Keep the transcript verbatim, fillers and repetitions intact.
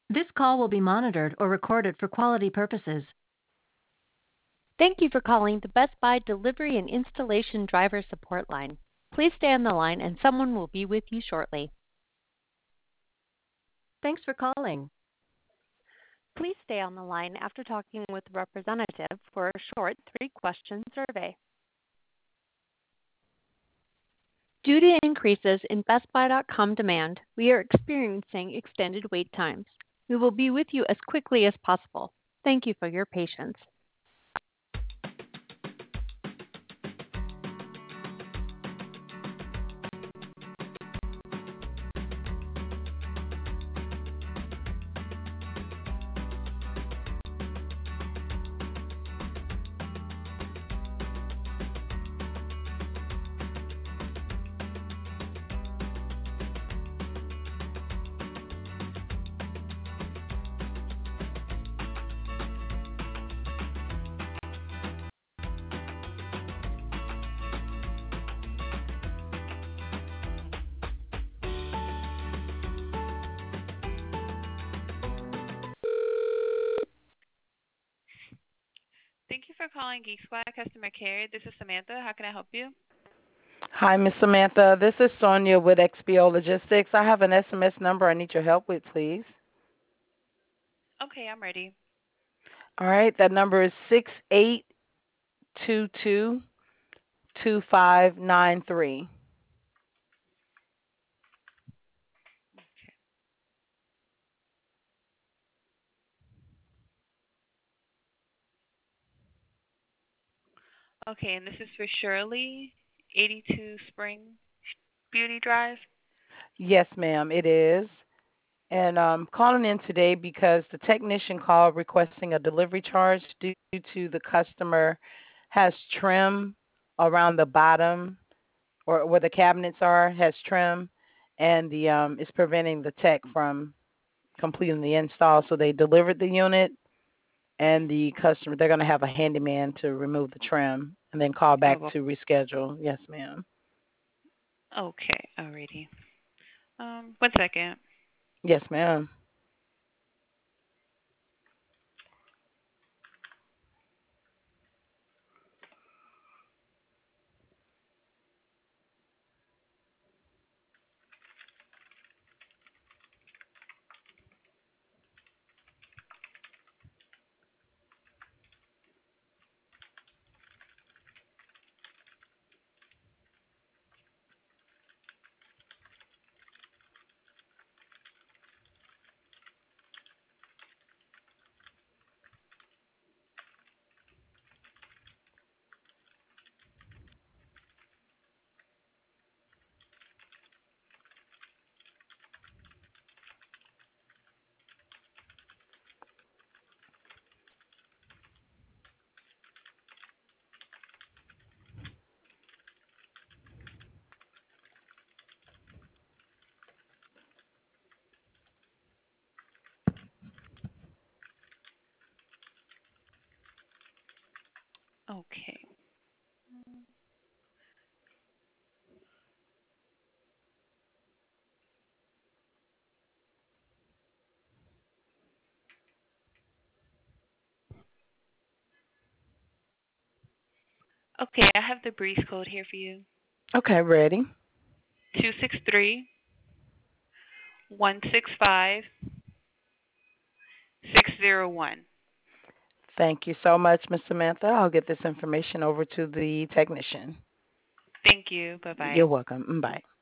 This call will be monitored or recorded for quality purposes. Thank you for calling the Best Buy Delivery and Installation Driver Support Line. Please stay on the line and someone will be with you shortly. Thanks for calling. Please stay on the line after talking with a representative for a short three-question survey. Due to increases in Best Buy dot com demand, we are experiencing extended wait times. We will be with you as quickly as possible. Thank you for your patience. Thank you for calling Geek Squad Customer Care. This is Samantha. How can I help you? Hi, Miss Samantha. This is Sonia with X B O Logistics. I have an S M S number I need your help with, please. Okay, I'm ready. All right, that number is six eight two two two five nine three. Okay, and this is for Shirley, eighty-two Spring Beauty Drive. Yes, ma'am, it is. And I'm calling in today because the technician called requesting a delivery charge due to the customer has trim around the bottom or where the cabinets are, has trim, and the um, is preventing the tech from completing the install. So they delivered the unit, and the customer, they're going to have a handyman to remove the trim and then call back Oh, well, to reschedule. Yes, ma'am. okay, alrighty. Um, one second. Yes, ma'am. Okay. Okay, I have the breeze code here for you. Okay, ready. Two six three one six five six zero one. Thank you so much, Miss Samantha. I'll get this information over to the technician. Thank you. Bye bye. You're welcome. Bye.